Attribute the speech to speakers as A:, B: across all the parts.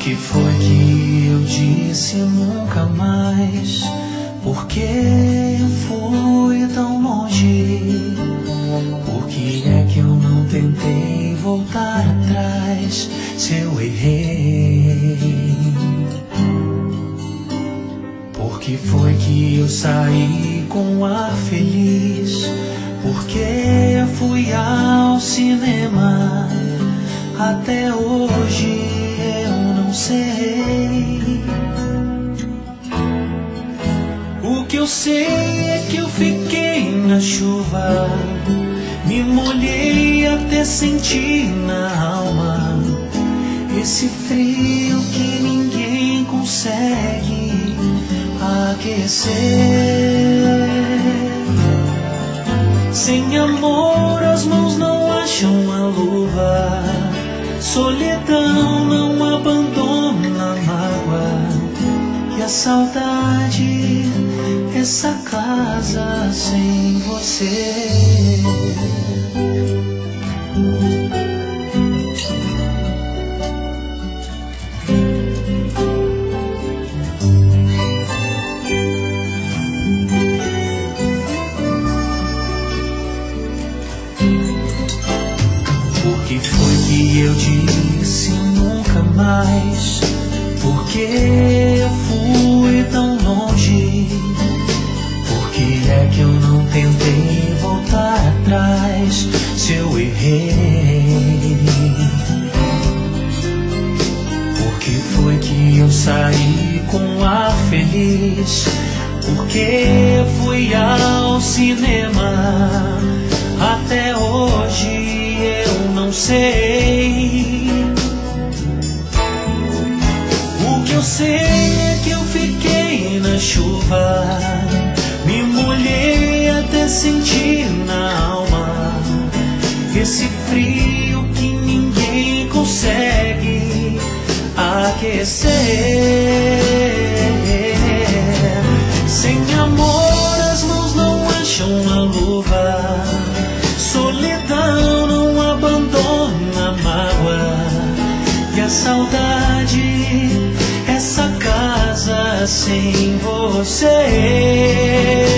A: que foi que eu disse nunca mais? Por que eu fui tão longe? Por que é que eu não tentei voltar atrás se eu errei? Por que foi que eu saí com ar feliz? Por que eu fui ao cinema? Até hoje eu não sei. O que eu sei é que eu fiquei na chuva, me molhei até sentir na alma esse frio que ninguém consegue aquecer. Sem amor as mãos não acham a luva, solidão não abandona a mágoa, e a saudade, essa casa sem você. Por que foi que eu disse nunca mais? Por que eu fui tão longe? Por que é que eu não tentei voltar atrás se eu errei? Por que foi que eu saí com ar feliz? Por que eu fui ao cinema? Até hoje eu não sei. O que eu sei é que eu fiquei na chuva, me molhei até sentir na alma esse frio que ninguém consegue aquecer. Sem amor as mãos não acham a luva, solidão não abandona a mágoa, e a saudade, essa casa sem você.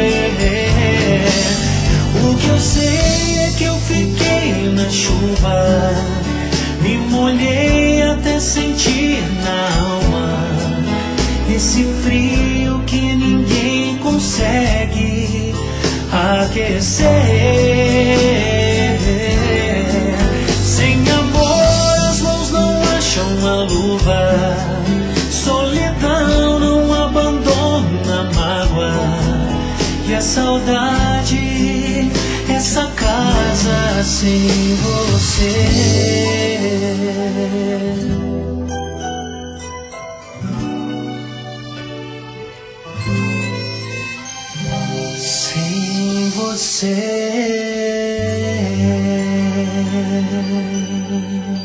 A: O que eu sei é que eu fiquei na chuva, me molhei até sentir na alma esse frio que ninguém consegue aquecer. Sem amor as mãos não acham a luva, solidão não abandona a mágoa, e a saudade, essa casa sem você. Sem você.